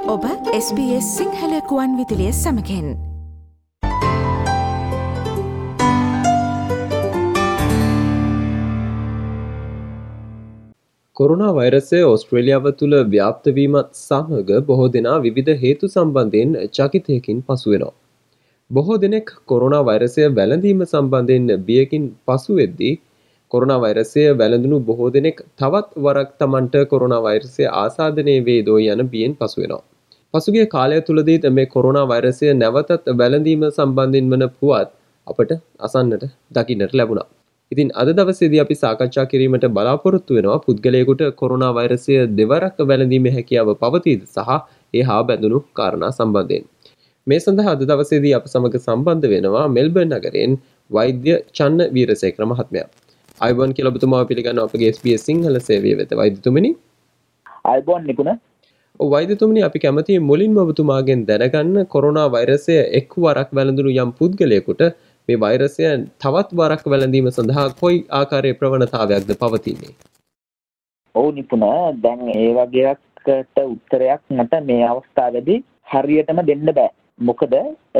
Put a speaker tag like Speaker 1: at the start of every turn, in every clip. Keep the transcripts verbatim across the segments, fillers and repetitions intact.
Speaker 1: ඔබ S B S Sinhala කුවන් විදුලිය සමඟෙන්
Speaker 2: කොරෝනා වෛරසය ඕස්ට්‍රේලියාව තුළ ව්‍යාප්ත වීමත් සමග බොහෝ දෙනා විවිධ හේතු සම්බන්ධයෙන් චකිතයකින් පසු වෙනවා. බොහෝ දෙනෙක් කොරෝනා වෛරසය වැළඳීම සම්බන්ධයෙන් බියකින් පසු වෙද්දී කොරෝනා වෛරසය වැළඳුණු බොහෝ දෙනෙක් තවත් වරක් Tamanට කොරෝනා වෛරසය ආසාදනය වේදෝ යන බියෙන් පසු වෙනවා. පසුගිය කාලය තුලදීත් මේ කොරෝනා වෛරසය නැවතත් වැළඳීම සම්බන්ධයෙන් වන පුවත් අපට අසන්නට දකින්නට ලැබුණා. ඉතින් අද දවසේදී අපි සාකච්ඡා කිරීමට බලාපොරොත්තු වෙනවා පුද්ගලයෙකුට කොරෝනා වෛරසය දෙවරක් වැළඳීමේ හැකියාව පවතීද සහ ඒ හා බැඳුණු කාරණා සම්බන්ධයෙන්. මේ සඳහා අද දවසේදී අප සමග සම්බන්ධ වෙනවා මෙල්බර්න් නගරයෙන් වෛද්‍ය චන්න වීරසේකර මහත්මයා. අයබෝන් කියලා ඔබතුමාව පිළිගන්නවා අපගේ එස් බී එස් සිංහල සේවය වෙත වෛද්‍යතුමනි.
Speaker 3: අයබෝන් නිකුණ.
Speaker 2: ඔව් වෛද්‍යතුමනි අපි කැමතියි මුලින්ම ඔබතුමාගෙන් දැනගන්න කොරෝනා වෛරසය එක් වරක් වැළඳුණු යම් පුද්ගලයෙකුට මේ වෛරසය තවත් වරක් වැළඳීම සඳහා කොයි ආකාරයේ ප්‍රවණතාවයක්ද පවතින්නේ?
Speaker 3: ඔව් නිකුණ දැන් ඒ වගේකට උත්තරයක් මට මේ අවස්ථාවේදී හරියටම දෙන්න බෑ. මොකද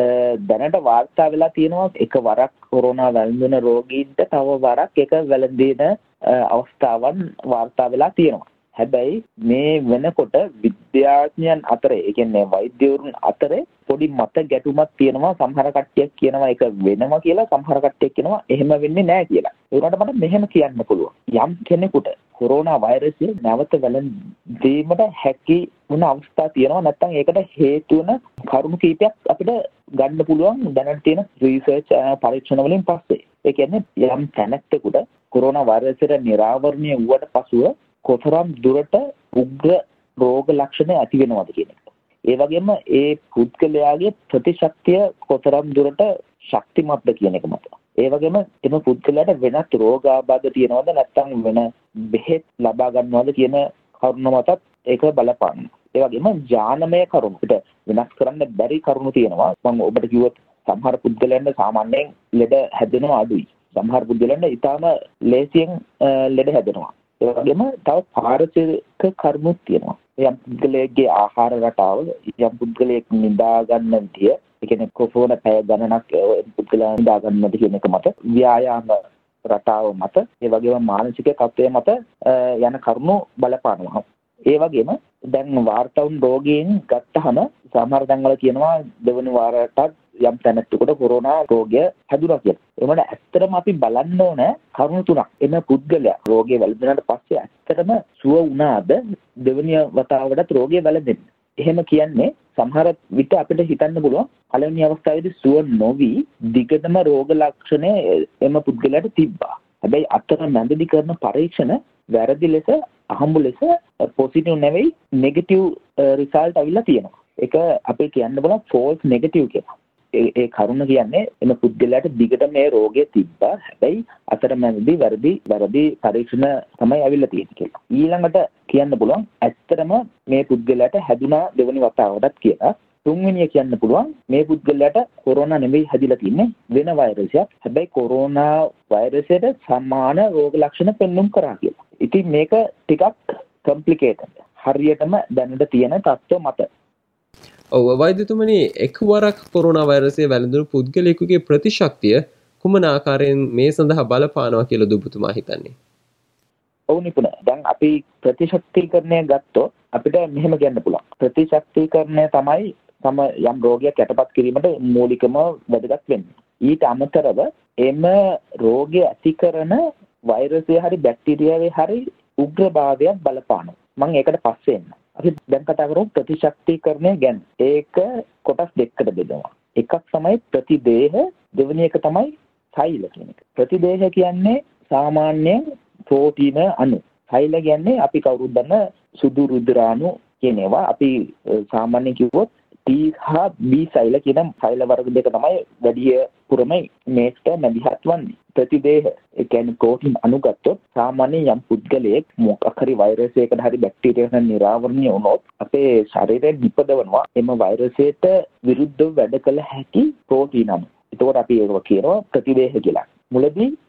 Speaker 3: දැනට වාර්තා වෙලා තියෙනවා එක වරක් කොරෝනා වැළඳුන රෝගීන්ට තව වරක් එක වැළඳින අවස්ථාවන් වාර්තා වෙලා තියෙනවා. හැබැයි මේ වෙනකොට විද්‍යාඥයන් අතරේ ඒ කියන්නේ වෛද්‍යවරුන් අතරේ පොඩි මත ගැටුමක් තියෙනවා. සමහර කට්ටියක් කියනවා ඒක වෙනවා කියලා, සමහර කට්ටියක් කියනවා එහෙම වෙන්නේ නැහැ කියලා. ඒ වුණාට මට මෙහෙම කියන්න පුළුවන්. යම් කෙනෙකුට කොරෝනා වෛරසය නැවත වැළඳීමට හැකි වුණ අවස්ථා තියෙනවා. නැත්නම් ඒකට හේතු වෙන කරුණු කීපයක් අපිට ගන්න පුළුවන් දැනට තියෙන රිසර්ච් පරීක්ෂණ වලින් පස්සේ. ඒ කියන්නේ යම් තැනැත්තෙකුට කොරෝනා වෛරසයට නිරාවරණය වුණාට පසුව කොතරම් දුරට උග්‍ර රෝග ලක්ෂණ ඇති වෙනවද කියන එක. ඒ වගේම ඒ පුද්ගලයාගේ ප්‍රතිශක්තිය කොතරම් දුරට ශක්තිමත්ද කියන එක මත. ඒ වගේම එම පුද්ගලයාට වෙනත් රෝගාබාධ තියෙනවද නැත්නම් වෙන බෙහෙත් ලබා ගන්නවද කියන කරුණ මතත් ඒක බලපාන. ඒ වගේම ජානමය කරුණු පිට වෙනස් කරන්න බැරි කරුණු තියෙනවා. මම ඔබට කිව්වොත් සමහර පුද්ගලයන්ට සාමාන්‍යයෙන් ලෙඩ හැදෙනවා අඩුයි. සමහර පුද්ගලයන්ට ඊටාම ලේසියෙන් ලෙඩ හැදෙනවා. ඒ වගේම තව පාරිසරික කරුණුත් තියෙනවා. යම් පුද්ගලයෙක්ගේ ආහාර රටාව, යම් පුද්ගලයෙක් නිදා ගන්න විදිය, ඒ කියන්නේ කොහොමද පැය ගණනක් පුද්ගලයා නිදා ගන්නවද කියන එක මත, ව්‍යායාම රටාව මත, ඒ වගේම මානසික තත්ත්වය මත යන කරුණු බලපානවා. ඒ වගේම දැන් වාර්තාවුන් රෝගීන් ගත්තහම සමහර තැන්වල කියනවා දෙවන වාරයටත් යම් තැනකට කොරෝනා රෝගය හැදුනා කියලා. ඒ වුණාට ඇත්තටම අපි බලන්න ඕන කරුණු තුනක්. එම පුද්ගලයා රෝගය වැළඳුනාට පස්සේ ඇත්තටම සුව වුණාද දෙවනිය වතාවටත් රෝගය වැළඳෙන්නේ. එහෙම කියන්නේ සමහර විට අපිට හිතන්න පුළුවන් පළවෙනි අවස්ථාවේදී සුව නොවි දිගටම රෝග ලක්ෂණ එම පුද්ගලයාට තිබ්බා. හැබැයි අතර මැදදී කරන පරීක්ෂණ වැරදි ලෙස අහඹු ලෙස පොසිටිව් නෙවෙයි නෙගටිව් රිසල්ට් අවිල්ලා තියෙනවා. ඒක අපි කියන්න බලන ෆෝල්ස් නෙගටිව් කියලා. ඒ කරුණ කියන්නේ එම පුද්ගලයාට දිගට මේ රෝගය තිබ්බා. හැබැයි අතරමැදි වැරදි වැරදි පරීක්ෂණ තමයි අවිල්ලා තියෙන්නේ කියලා. ඊළඟට කියන්න පුළුවන් ඇත්තටම මේ පුද්ගලයාට හැදුනා දෙවනි වතාවටත් කියලා. තුන්වෙනිය කියන්න පුළුවන් මේ පුද්ගලයාට කොරෝනා නෙමෙයි හැදිලා තින්නේ වෙන වෛරසයක්. හැබැයි කොරෝනා වෛරසයට සමාන රෝග ලක්ෂණ පෙන්වුම් කරා කියලා. ඉතින් මේක ටිකක් කොම්ප්ලිකේටඩ්. හරියටම දැනට තියෙන තත්ත්ව මත.
Speaker 2: ඔව් වෛද්‍යතුමනි එක් වරක් කොරෝනා වෛරසය වැළඳුණු පුද්ගලයෙකුගේ ප්‍රතිශක්තිය කුමන ආකාරයෙන් මේ සඳහා බලපානවා කියලා ඔබතුමා හිතන්නේ?
Speaker 3: ඔව් නිකුණ. දැන් අපි ප්‍රතිශක්තිකරණය ගත්තොත් අපිට මෙහෙම කියන්න පුළුවන්. ප්‍රතිශක්තිකරණය තමයි තම යම් රෝගයක් යටපත් කිරීමට මූලිකම වැදගත් වෙන්නේ. ඊට අමතරව එම රෝගය ඇති කරන වෛරසය හරි බැක්ටීරියාවේ හරි උග්‍රභාවයක් බලපානවා. මම ඒකට පස්සේ එන්න. අපි දැන් කතා කරමු ප්‍රතිශක්තිකරණය ගැන. ඒක කොටස් දෙකකට බෙදෙනවා. එකක් තමයි ප්‍රතිදේහ, දෙවෙනි එක තමයි සෛල කියන එක. ප්‍රතිදේහ කියන්නේ සාමාන්‍යයෙන් ප්‍රෝටීන අණු. සෛල කියන්නේ අපි කවුරුත් දන්න සුදු රුධිරාණු කියන ඒවා. අපි සාමාන්‍යයෙන් කිව්වොත් T හා B සෛල කියන සෛල වර්ග දෙක තමයි වැඩි පුරම මේකට මැදිහත් වන්නේ. ප්‍රතිදේහ ඒ කියන්නේ ප්‍රෝටීන් අණු ගත්තොත් සාමාන්‍යයෙන් යම් පුද්ගලයෙක් මොකක් හරි වෛරසයකට හරි බැක්ටීරියාවකට නිරාවරණය වුණොත් අපේ ශරීරය නිපදවනවා එම වෛරසයට විරුද්ධව වැඩ කළ හැකි ප්‍රෝටීන් අණු. ඒකෝට අපි ඒක කියනවා ප්‍රතිදේහ කියලා. මුලදී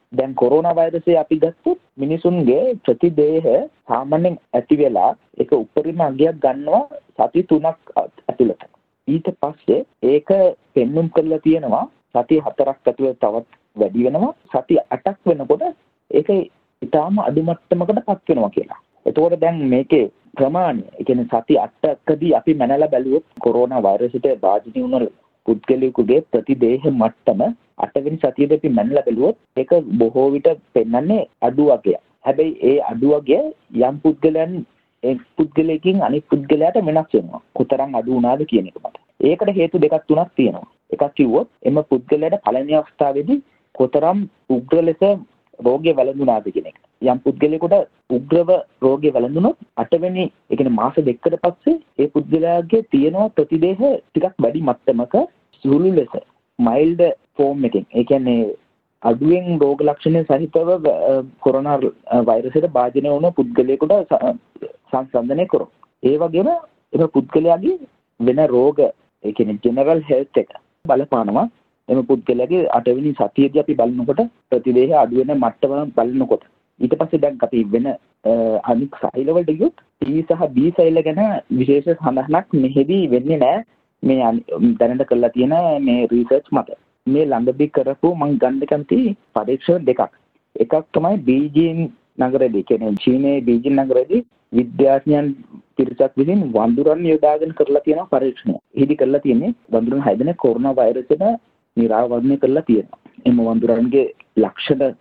Speaker 3: දැන් කොරෝනා වෛරසය අපි ගත්තොත් මිනිසුන්ගේ ප්‍රතිදේහ සාමාන්‍යයෙන් ඇති වෙලා ඒක උපරිම අගයක් ගන්නවා සති තුනක් ඇතුළත. ඊට පස්සේ ඒක පෙන්눔 කරලා තියෙනවා සති හතරක් ඇතුළත තවත් වැඩි වෙනවා. සති අටක් වෙනකොට ඒක ඊටාම අඩු මට්ටමකටපත් වෙනවා කියලා. එතකොට දැන් මේකේ ප්‍රමාණය, ඒ කියන්නේ සති අටකදී අපි මැනලා බැලුවොත් කොරෝනා වෛරසයට භාජනය වුණ පුද්ගලයෙකුගේ ප්‍රතිදේහ මට්ටම අටවෙනි සතියේදී අපි මැනලා බැලුවොත් ඒක බොහෝ විට පෙන්වන්නේ අඩු වගයක්. හැබැයි ඒ අඩු වගය යම් පුද්ගලයන් ඒ පුද්ගලයෙකින් අනිත් පුද්ගලයාට වෙනස් වෙනවා. කොතරම් අඩු වුණාද කියන එක මත. ඒකට හේතු දෙකක් තුනක් තියෙනවා. එකක් කිව්වොත් එම පුද්ගලයාට පළවෙනි අවස්ථාවේදී කොතරම් උග්‍ර ලෙස රෝගය වැළඳුණාද කියන එක. යම් පුද්ගලයෙකුට උග්‍රව රෝගය වැළඳුනොත් අටවෙනි ඒ කියන්නේ මාස දෙකකට පස්සේ ඒ පුද්ගලයාගේ තියෙන ප්‍රතිදේහ ටිකක් වැඩි මට්ටමක සුළු ලෙස මයිල්ඩ් ෆෝම් එකකින් ඒ කියන්නේ අඩුවෙන් රෝග ලක්ෂණ සහිතව කොරෝනා වෛරසයට භාජනය වුණ පුද්ගලයෙකුට සංසන්දනය කරනවා. ඒ වගේම එම පුද්ගලයාගේ වෙන රෝග ඒ කියන්නේ ජෙනරල් හෙල්ත් එක බලපානවා. එම පුද්ගලයාගේ අටවෙනි සතියේදී අපි බලනකොට ප්‍රතිදේහ අඩු වෙන මට්ටම බලනකොට ඊට පස්සේ දැන් අපි වෙන අනික් සෛල වලට ගියොත් T සහ B සෛල ගැන විශේෂ සඳහනක් මෙහිදී වෙන්නේ නැහැ. මේ දැනට කරලා තියෙන මේ රිසර්ච් මත මේ ළඟදී කරපු මම ගන්න කැමති පරීක්ෂණ දෙකක්. එකක් තමයි බීජිං නගරයේදී කියන්නේ චීනයේ බීජිං නගරයේදී විද්‍යාඥයන් පිරිසක් විසින් වඳුරන් යොදාගෙන කරලා තියෙන පරීක්ෂණය. එහිදී කරලා තියෙන්නේ වඳුරන් හය දෙනෙක් කොරෝනා වෛරසයට නිරාවරණය කරලා තියෙනවා. එම වඳුරන්ගේ ලක්ෂණ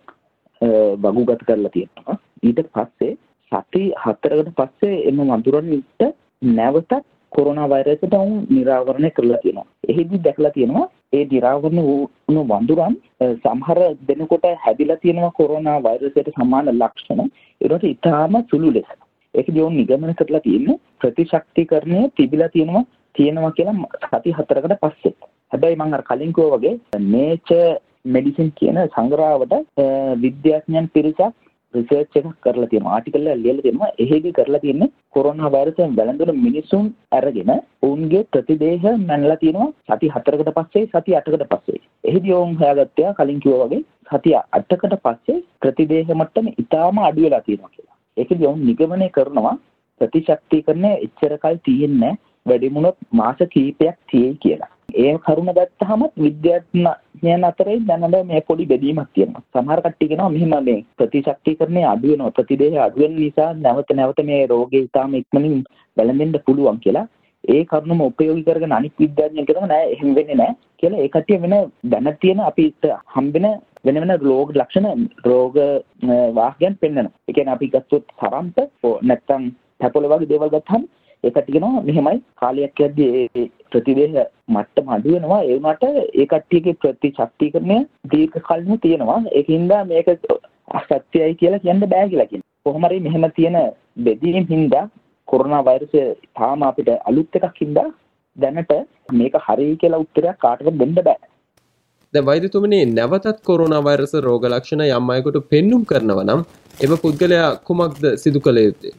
Speaker 3: වගුගත කරලා තියෙනවා. ඊට පස්සේ සති හතරකට පස්සේ එම වඳුරන්ට නැවතත් කොරෝනා වෛරසයට උන් නිරාවරණය කරලා තියෙනවා. එහිදී දැකලා තියෙනවා ඒ නිරාවරණය වුණු වඳුරන් සමහර දෙනකොට හැදිලා තියෙනවා කොරෝනා වෛරසයට සමාන ලක්ෂණ. ඒකට ඉතාම සුළු ලෙස. ඒකදී උන් නිගමන කරලා තියෙන්නේ ප්‍රතිශක්තිකරණය තිබිලා තියෙනවා තියෙනවා කියලා සති හතරකට පස්සේ. හැබැයි මම අර කලින් කිව්වා වගේ නේචර් මෙඩිසින් කියන සංග්‍රහවට විද්‍යාඥයන් පිරිසක් රිසර්ච් එකක් කරලා තියෙනවා. ආටිකල් එක ලියලා තියෙනවා. එහෙදි කරලා තියෙන්නේ කොරෝනා වෛරසයෙන් වැළඳුණු මිනිසුන් අරගෙන ඔවුන්ගේ ප්‍රතිදේහ මැනලා තියෙනවා සති හතරකට පස්සේ සති අටකට පස්සේ. එහෙදි ඔවුන් හොයාගත්තා කලින් කිව්වා වගේ සති අටකට පස්සේ ප්‍රතිදේහ මට්ටම ඉතාම අඩු වෙලා තියෙනවා කියලා. ඒකදී ඔවුන් නිගමනය කරනවා ප්‍රතිශක්තිකරණය එච්චර කල් තියෙන්නේ වැඩිමුණොත් මාස කිහිපයක් තියෙයි කියලා. ඒ කරුණ ගත්තාම විද්‍යාඥයන් අතරේ දැනට මේ පොඩි බෙදීමක් තියෙනවා. සමහර කට්ටිය කියනවා මෙහෙම මේ ප්‍රතිශක්තිකරණය අඩු වෙනවා. ප්‍රතිදේහ අඩු වෙන නිසා නැවත නැවත මේ රෝගේ ඉතාම ඉක්මනින් වැළඳෙන්න පුළුවන් කියලා. ඒ කරුණම උපයෝගී කරගෙන අනිත් විද්‍යාඥයන් කියනවා නෑ එහෙම වෙන්නේ නෑ කියලා. ඒ කට්ටිය වෙන දැන තියෙන අපිට හම්බෙන වෙන වෙන රෝග ලක්ෂණ රෝග වාහකයන් පෙන්වනවා. ඒ කියන්නේ අපි ගත්තොත් සරම්ප නැත්තම් පැපොල වගේ දේවල් ගත්තාම ඒකට කියනවා මෙහෙමයි කාලයක් යද්දී ඒ ප්‍රතිදේහ මට්ටම අඩු වෙනවා. ඒ වුණාට ඒ කට්ටියගේ ප්‍රතිශක්තිකරණය දීර්ඝ කාලිනව තියෙනවා. ඒකින්ද මේක අසත්‍යයි කියලා කියන්න බෑ කියලා කියනවා. කොහොම හරි මෙහෙම තියෙන බෙදීම් හින්දා කොරෝනා වෛරසය තාම අපිට අලුත් එකක් හින්දා දැනට මේක හරියි කියලා උත්තරයක් කාටවත් දෙන්න බෑ.
Speaker 2: දැන් වෛද්‍යතුමනි නැවතත් කොරෝනා වෛරස රෝග ලක්ෂණ යම් අයෙකුට පෙන්눔 කරනවා නම් එම පුද්ගලයා කුමක්ද සිදු කළ යුත්තේ?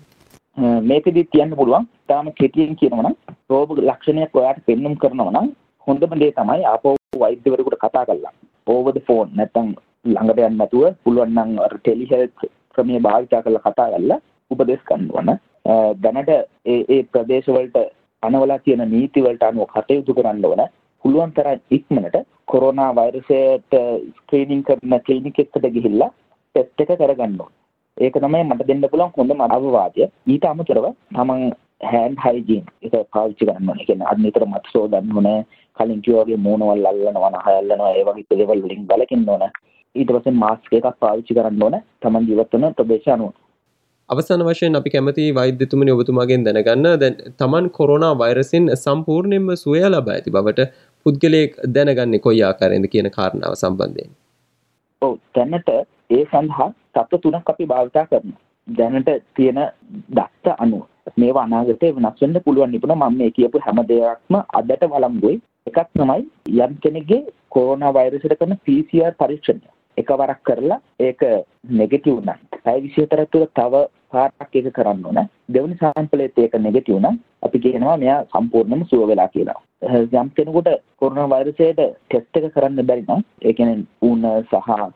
Speaker 3: මේකෙදි කියන්න පුළුවන් තාම කෙටියෙන් කියනවා නම් රෝග ලක්ෂණයක් ඔයාලට පෙන්눔 කරනවා නම් හොඳම දේ තමයි ආපහු වෛද්‍යවරයෙකුට කතා කරලා over the phone නැත්නම් ළඟට යන්න නැතුව පුළුවන් නම් අර ටෙලි හෙල්ත් ක්‍රමයේ භාවිත කරලා කතා කරලා උපදෙස් ගන්නවා. දැනට ඒ ඒ ප්‍රදේශ වලට අනවලා තියෙන නීති වලට අනුව කටයුතු කරන්න ඕන. පුළුවන් තරම් ඉක්මනට කොරෝනා වෛරසයට ස්ක්‍රීනින් කරන ක්ලිනික් එකට ගිහිල්ලා ටෙස්ට් එක කරගන්න ඕන. ඒක තමයි මට දෙන්න පුළුවන් හොඳම අවවාදය. ඊට අමතරව තමන් හෑන්ඩ් හයිජීන් එක පාවිච්චි කරන්න ඕනේ. ඒ කියන්නේ අනිතර මත සෝදන්න ඕනේ. කලින් කිව්වා වගේ මූණවල් අල්ලනවා නහය අල්ලනවා ඒ වගේ දේවල් වලින් බලකින්න ඕනේ. ඊට පස්සේ මාස්ක් එකක් පාවිච්චි කරන්න ඕනේ. තමන් ජීවත් වෙන ප්‍රදේශ අනුව.
Speaker 2: අවසාන වශයෙන් අපි කැමති වෛද්‍යතුමනි ඔබතුමාගෙන් දැනගන්න දැන් තමන් කොරෝනා වෛරසෙන් සම්පූර්ණයෙන්ම සුවය ලබා ඇති බවට පුද්ගලයෙක් දැනගන්නේ කොයි ආකාරයෙන්ද කියන කාරණාව සම්බන්ධයෙන්.
Speaker 3: ඔව් දැනට ඒ සඳහා තත්ත්ව තුනක් අපි භාවිතා කරනවා. දැනට තියෙන දත්ත අනුව මේවා අනාගතේ වෙනස් වෙන්න පුළුවන් නිපුණ මම මේ කියපු හැම දෙයක්ම අදට වළංගුයි. එකක් තමයි යම් කෙනෙක්ගේ කොරෝනා වෛරසයට කරන පී සී ආර් පරීක්ෂණය එකවරක් කරලා ඒක නෙගටිව් නම් පැය විසිහතරක් තුළ තව පාරක් එක කරන්න ඕන. දෙවෙනි සාම්පලෙත් ඒක නෙගටිව් නම් අපි කියනවා මෙයා සම්පූර්ණයෙන්ම සුව වෙලා කියලා. යම් කෙනෙකුට කොරෝනා වෛරසයට ටෙස්ට් එක කරන්න බැරි නම් ඒ කියන්නේ උණ සහ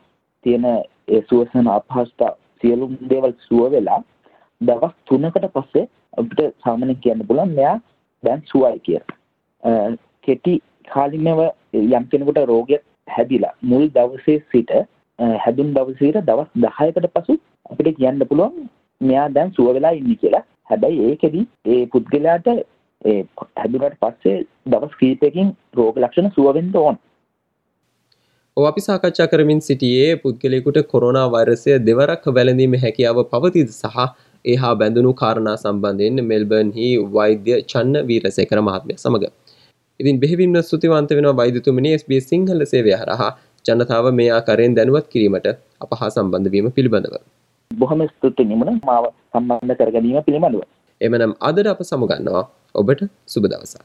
Speaker 3: තියෙන ඒ සුවසන අපහසුතා සියලුම දේවල් සුව වෙලා දවස් තුනකට පස්සේ අපිට සාමාන්‍යයෙන් කියන්න පුළුවන් මෙයා දැන් සුවයි කියලා. කෙටි කාලිනව යම් කෙනෙකුට රෝගයක් හැදිලා මුල් දවසේ සිට හැදුන් දවසේ සිට දවස් දහයකට පසු අපිට කියන්න පුළුවන් මෙයා දැන් සුව වෙලා ඉන්නේ කියලා. හැබැයි ඒකෙදි ඒ පුද්ගලයාට ඒ හැදුනට පස්සේ දවස් කීපයකින් රෝග ලක්ෂණ සුව වෙන්න ඕන.
Speaker 2: ඔව් අපි සාකච්ඡා කරමින් සිටියේ පුද්ගලයෙකුට කොරෝනා වෛරසය දෙවරක් වැළඳීමේ හැකියාව පවතීද සහ ඒ හා බැඳුණු කාරණා සම්බන්ධයෙන් මෙල්බර්න්හි වෛද්‍ය චන්න වීරසේකර මහත්මයා සමග. ඉතින් බෙහෙවින්ම ස්තුතිවන්ත වෙනවා වෛද්‍යතුමනි එස් බී එස් සිංහල සේවය හරහා ජනතාව මේ ආකාරයෙන් දැනුවත් කිරීමට අප හා සම්බන්ධ වීම පිළිබඳව.
Speaker 3: බොහොම ස්තුතියි නිමුණ මාව සම්බන්ධ කර ගැනීම පිළිබඳව.
Speaker 2: එමනම් අදට අප සමුගන්නවා. ඔබට සුබ දවසක්.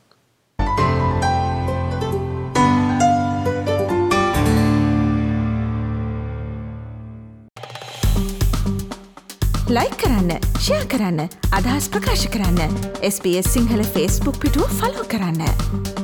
Speaker 1: ලයික් කරන්න, ෂෙයා කරන්න, අදහස් ප්‍රකාශ කරන්න. S B S Sinhala Facebook පිටුව ෆලෝ කරන්න.